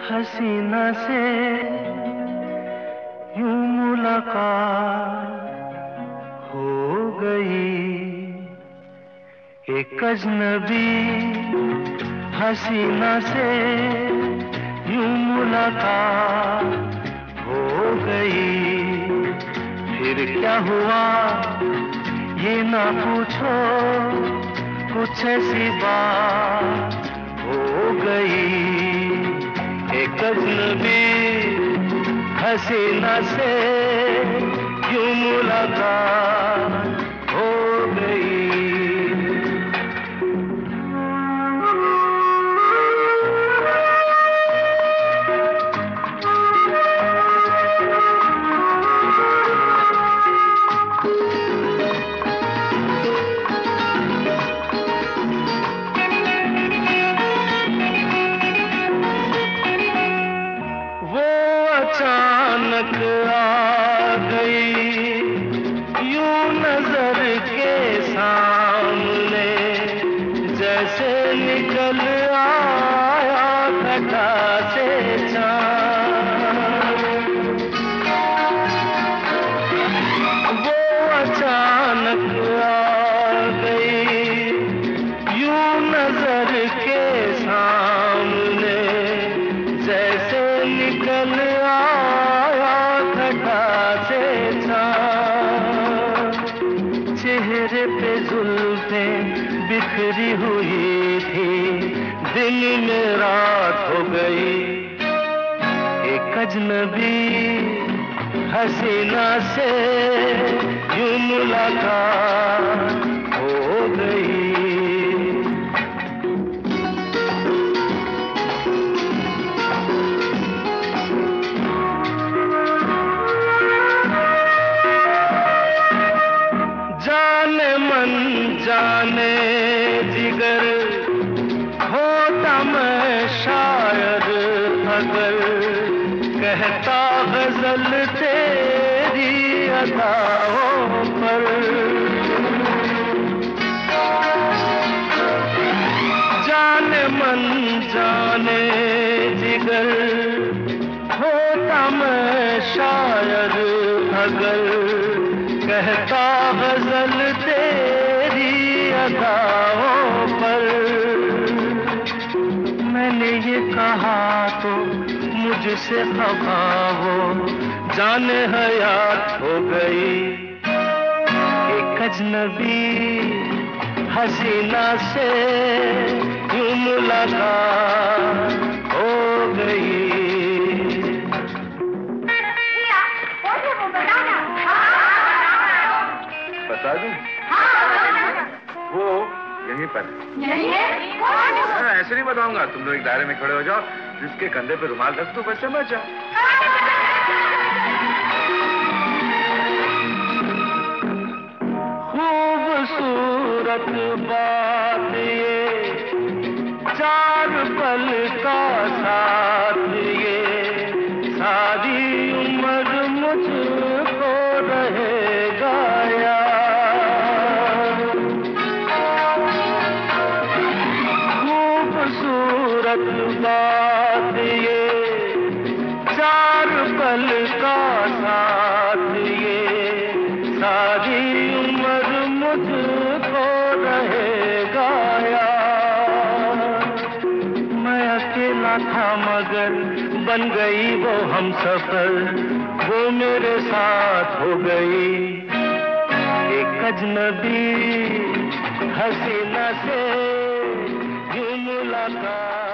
हसीना से यूं मुलाकात हो गई। एक अजनबी हसीना से यूं मुलाकात हो गई। फिर क्या हुआ ये ना पूछो, कुछ ऐसी बात हो गई। एक अजनबी हसीना से यूं मुलाकात हो गई। अचानक आ गई यूं नजर के सामने, जैसे निकल आया घटा से चाँद। वो अचानक आ गई यूं नजर के सामने, जैसे निकल चेहरे पे जुल्फें बिखरी हुई थी, दिन में रात हो गई। एक अजनबी हसीना से यूं मुलाकात हो गई। जाने मन जाने जिगर होता मैं शायर अगर, कहता गजल तेरी अदाओं पर। जाने मन जाने जिगर होता मैं शायर अगर, कहता गजल तेरी अदाओं पर। मैंने ये कहा तो मुझसे खफा हो, जाने हयात हो गई। एक अजनबी हसीना से यूं मुलाकात हो गई। बता दूं? वो यहीं पर यहीं है? ऐसे नहीं बताऊंगा, तुम लोग एक दायरे में खड़े हो जाओ, जिसके कंधे पे रुमाल रख दो, बस समझ जाओ। खूबसूरत बात ये, चार पल का साथ ये, सारी उम्र मुझको रहेगा यार। खूबसूरत बात ये, चार पल का साथ ये, सारी उम्र मुझको रहेगा यार। मैं अकेला था मगर बन गई वो हमसफर, वो मेरे साथ हो गई। एक अजनबी हसीना से यूं मुलाकात